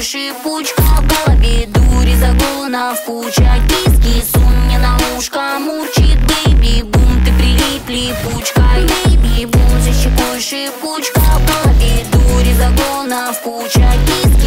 шипучка в голове, дури загонов куча. Киски, сон мне на ушко мурчит. Бэйби бум, ты прилип липучкой. Бэйби бум, за щекой шипучка в голове, дури загонов куча. Киски,